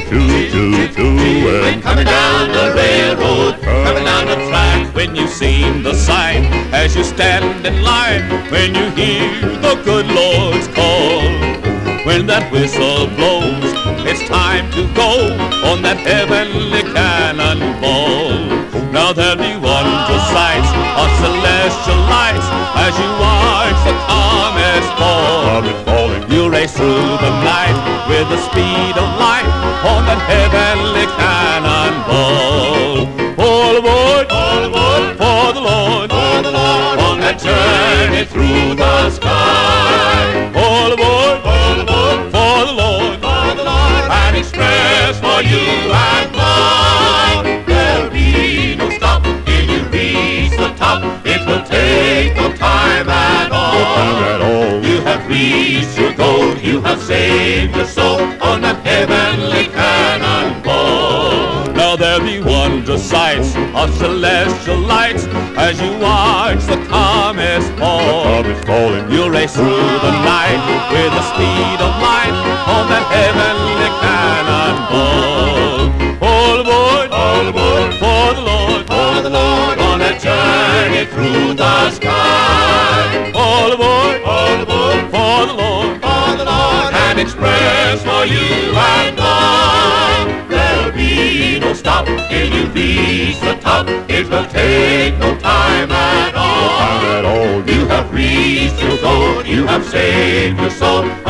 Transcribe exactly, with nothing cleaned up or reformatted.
choo, choo, choo, and coming down the railroad, coming down the track. When you've seen the sign, as you stand in line, when you hear the good Lord's call, when that whistle blows, it's time to go on that heavenly cannonball. Now there'll be wondrous sights of celestial lights as you watch the comets fall. You race through the night with the speed of light on that heavenly cannonball. All aboard, All aboard, for the Lord, for the Lord, on that journey through the sky. All aboard, all aboard, for the Lord, for the Lord, an express for you and mine. there'll be no stop till you reach the top. It will take no time at all. at all. You have reached your goal, you have saved your soul on that heavenly cannonball. Now there'll be wondrous sights of celestial lights as you watch the comets fall. Comets falling. You'll race through the night with the speed of light on that heavenly cannonball. All aboard, All aboard, for the Lord, for the Lord, on that journey through the sky. all aboard, All aboard, for the Lord, for the Lord, an express for you and mine. There'll be no stop till you reach the top. It will take no time at all. At all. You have reached your goal, you have saved your soul